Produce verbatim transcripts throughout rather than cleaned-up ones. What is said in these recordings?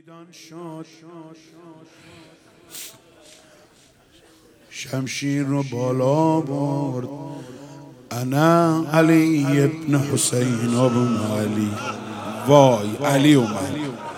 میدان شد، شمشیر رو بالا برد. انا علی ابن حسین ابن علی. وای علی اومد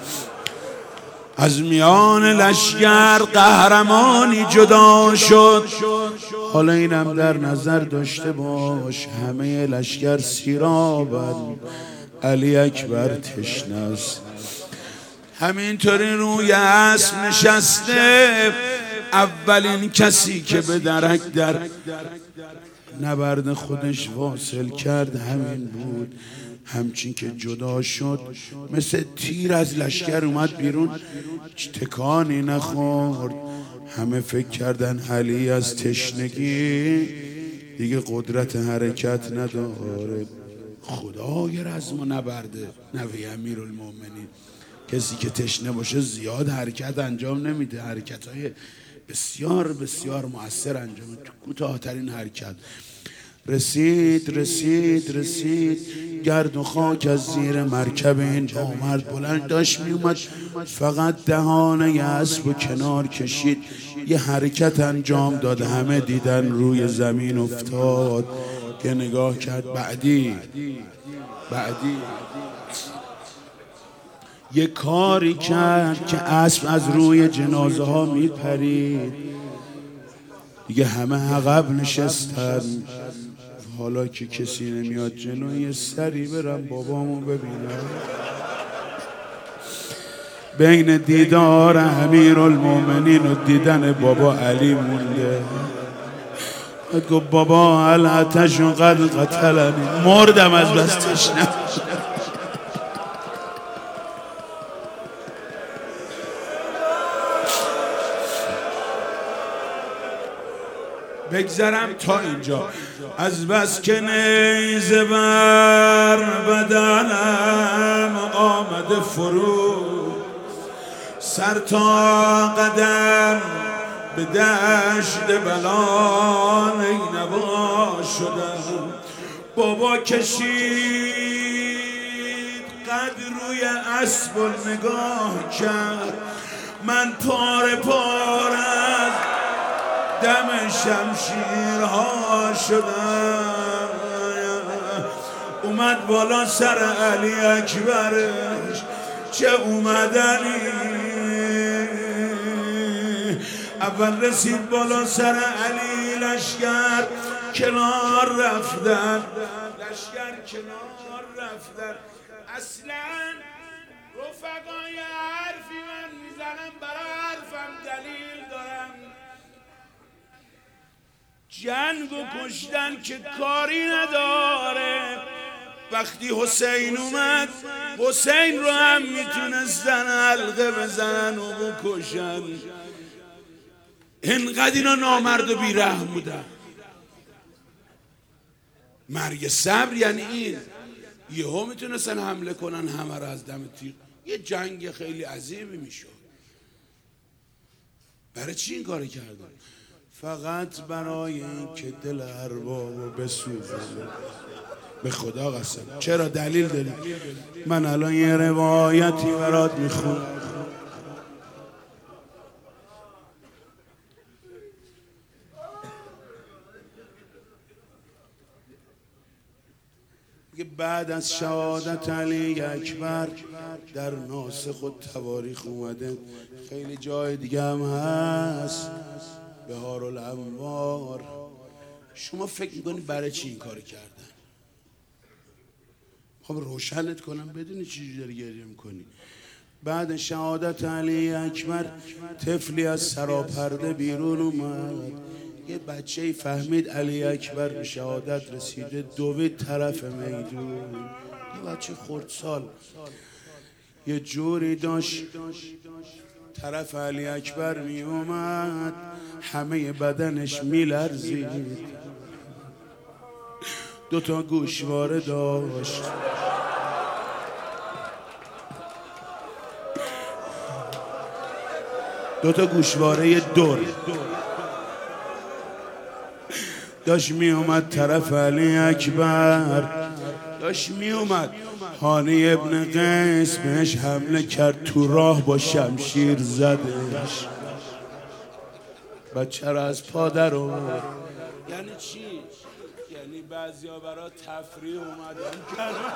از میان لشگر، قهرمانی جدا شد. حالا اینم در نظر داشته باش، همه لشگر سیرابن، علی اکبر تشنه است. همینطوری روی اسب نشسته. اولین کسی که به درک در نبرد خودش واصل کرد همین بود. همچین که جدا شد مثل تیر از لشکر اومد بیرون، تکانی نخورد. همه فکر کردن علی از تشنگی دیگه قدرت حرکت نداره. خدای رزم و نبرده، نوی امیرالمومنین. کسی که تشنه باشه زیاد حرکت انجام نمیده، حرکت‌های بسیار بسیار مؤثر انجام میده، کوتاه‌ترین حرکت. رسید رسید رسید گرد و خاک از زیر مرکب اینجا اومد بلند داشت میومد، فقط دهانه اسب و کنار کشید، یه حرکت انجام داد. همه دیدن روی زمین افتاد که نگاه کرد. بعدی بعدی یه کاری کرد که اسب از روی جنازه ها میپرید. دیگه همه عقب نشستن. حالا که کسی نمیاد جلو، یه سری برم بابامو ببینم. بین دیدار امیرالمومنین و دیدن بابا علی مونده. گفت بابا العطش قد قتلنی، مردم از بس تشنه. بگذرم تا اینجا. از بس که نیزه بر بدنم آمده فرو، سر تا قدم به دشت بلا نینوا شدم. بابا کشید قد روی اسب و نگاه کرد. من پاره پاره از دم شمشیرها شدم. اومد بالا سر علی اکبرش، چه اومدنی. اول رسید بالا سر علی، لشگر کنار رفتن، لشگر کنار رفتن. اصلا رفقای حرفی من میزنم، برای حرفم دلیل دارم. جنگ و کشتن که کاری نداره. وقتی حسین اومد، حسین رو هم میتونستن حلقه بزنن و بکشن. اینقدر اینا نامرد و بیرحم بودن. مرگ صبر یعنی این. یهو میتونستن حمله کنن همه رو از دم تیر. یه جنگ خیلی عظیمی میشد. برای چی این کاری کردن؟ فقط برای این که دل اربابو بسوزونه. به خدا قسم. چرا؟ دلیل داری. من الان یه روایتی برات میخونم. بعد از شهادت علی اکبر در ناسخ و تواریخ اومده، خیلی جای دیگه هم هست، بهارالانوار. شما فکر میکنید برای چی این کار کردن؟ خب روشنت کنم بدونی چیزی داری گریه میکنی. بعد شهادت علی اکبر طفلی از سراپرده بیرون اومد. یه بچه‌ای فهمید علی اکبر به شهادت رسیده، دوید طرف میدون. یه بچه خردسال یه جوری داشت طرف علی اکبر می اومد، همه بدنش می لرزید. دوتا گوشواره داشت. دوتا گوشواره دور داشت می اومد طرف علی اکبر، داشت می اومد. هانی ابن قیس بهش حمله کرد، تو راه با شمشیر زدش، بچه را از پا در آورد. یعنی چی؟ یعنی بعضیا برای تفریح اومدن کردن.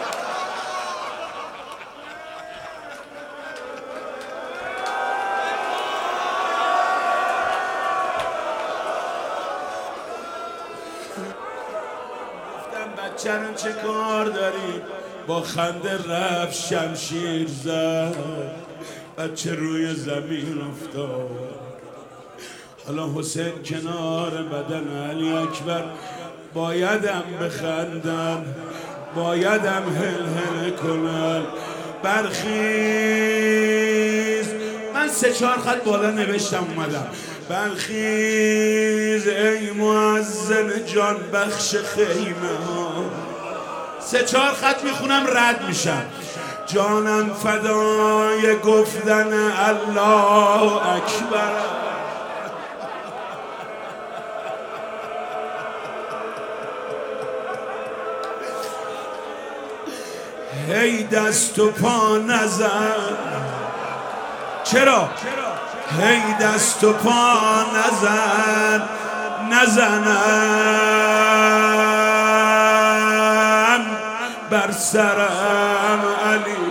بچه رو چه کار داری؟ با خنده رفت شمشیر زد، بچه روی زمین افتاد. حالا حسین کنار بدن علی اکبر، بایدم بخندم، بایدم هل هل کنم. برخیز، من سه چهار خط بالا نوشتم اومدم. برخیز ای مؤذن جان بخش خیمه ها. سه چهار خط میخونم رد میشم. جانم فدای گفتن الله اکبر. هی دست و پا نزن. چرا؟ هی دست و پا نزن، نزنم بر سرم علی.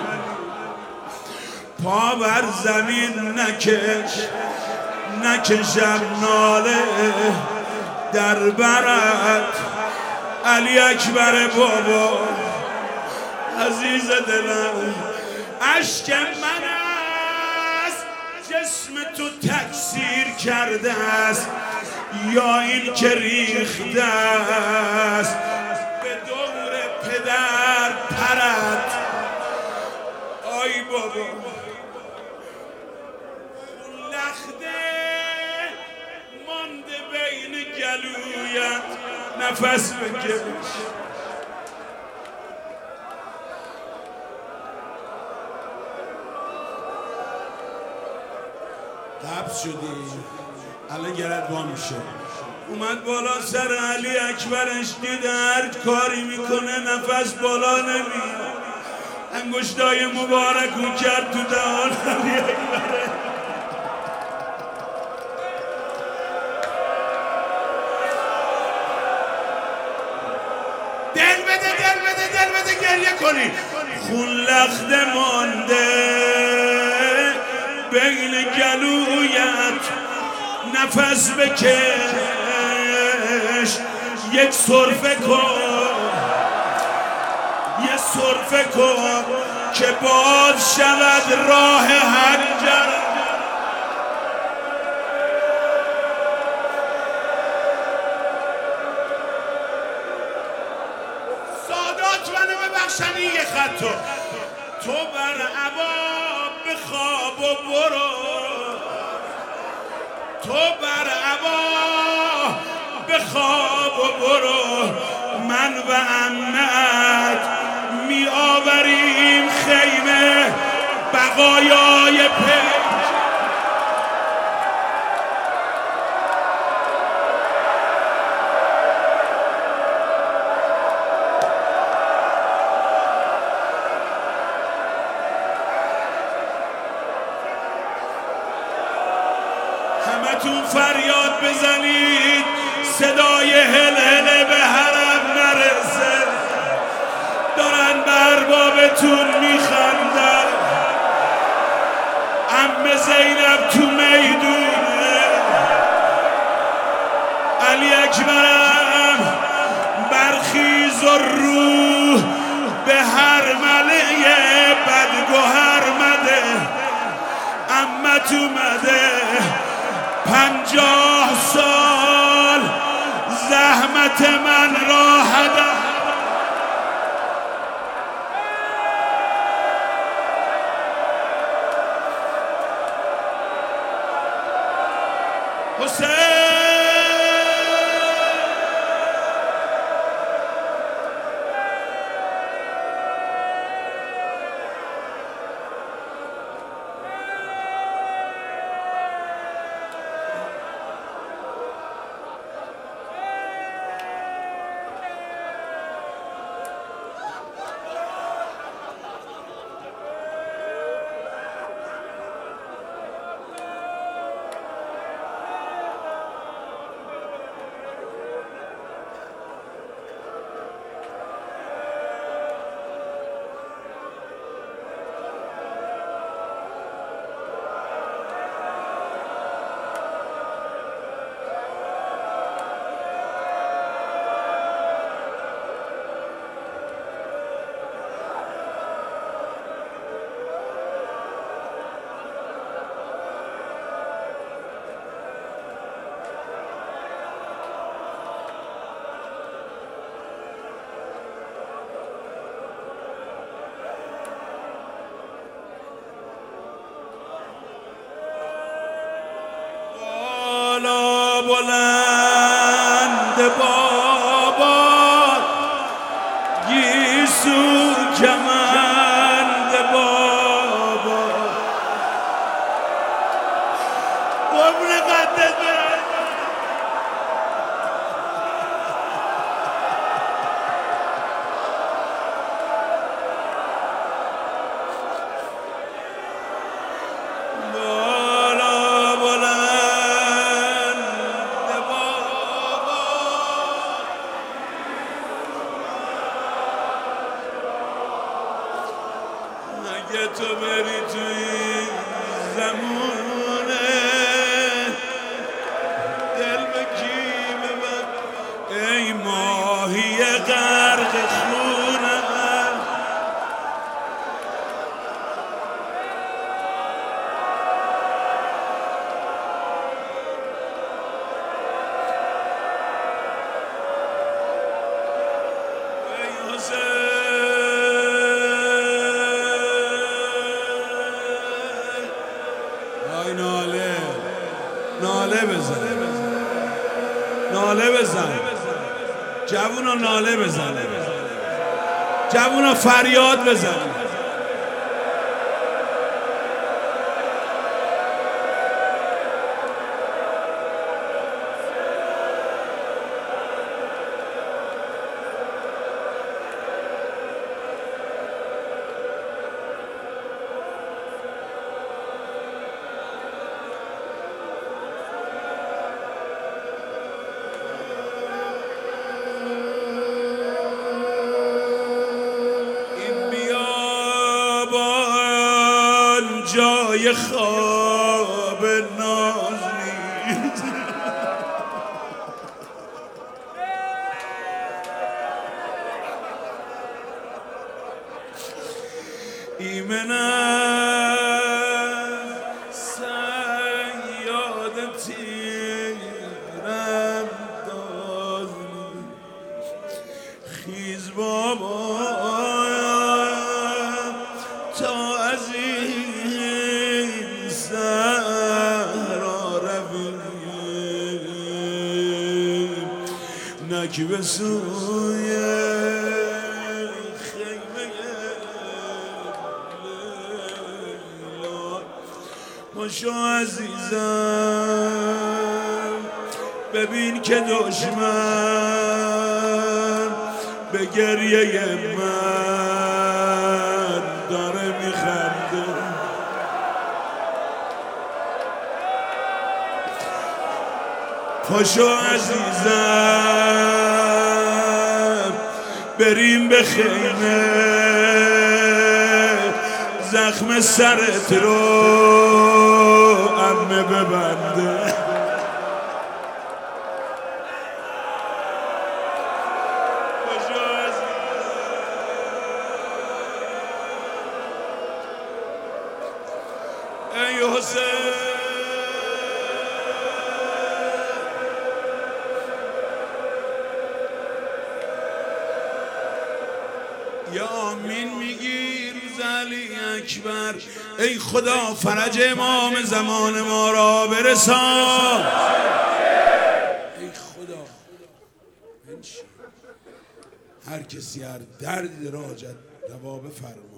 پا بر زمین نکش، نکشم ناله در برت علی اکبر بابا. عزیز دلم اشک من است، جسم تو تکثیر کرده است، یا این که ریخته است به دور پدر پرت. آی بابا لخته مانده بین گلویت، نفس بکش. قبض شدی الان گرد وا میشه. اومد بالا سر علی اکبرش، دید هر کاری میکنه نفس بالا نمیاد. انگشتای مبارکو کرد تو دهان علی اکبر. دل بده دل بده دل بده گریه کنی. خون لخته مانده بین گلویت، نفس بکش. یک سرفه کن، یک سرفه کن که باز شود راه هنجر. سادات منو ببخشن یه خطو. تو بر عبا بخواب و برو، تو بر عبا بخواب و برو. من و عمت می آوریم خیمه بقایای پیک. همتون فریاد بزنید صدای هل هله به حرم نرسه. دارن به اربابتون میخندن. عمه زینب تو میدونه. علی اکبرم برخیز و روح به هر ملعه بدگوهر مده. عمت اومده پنجاه سال زحمت من را هدر. حسین بلند بابا گیسو کمند بابا قربون قدت برم اگه تو بری توی زمونه دل به کی ببر ای ماهی غرق خونه ای حسین ناله ناله بزن ناله بزن جوونا ناله بزن جوونا فریاد بزن جای خواب ناز نیست ایمنم سیاد تیرم داز خیز بابا تا از این صحرا رویم نک به سوی خیمه لیلا پاشو عزیزم ببین که دشمن به گریه من داره میخنده پاشو عزیزم بریم به خیمه زخم سرت رو عمه ببنده پاشو عزیزم ای حسین یا آمین میگی روز علی اکبر ای خدا فرج امام زمان ما را برسان ای خدا بنشین هر کسی هر دردی داره حاجت روا بفرما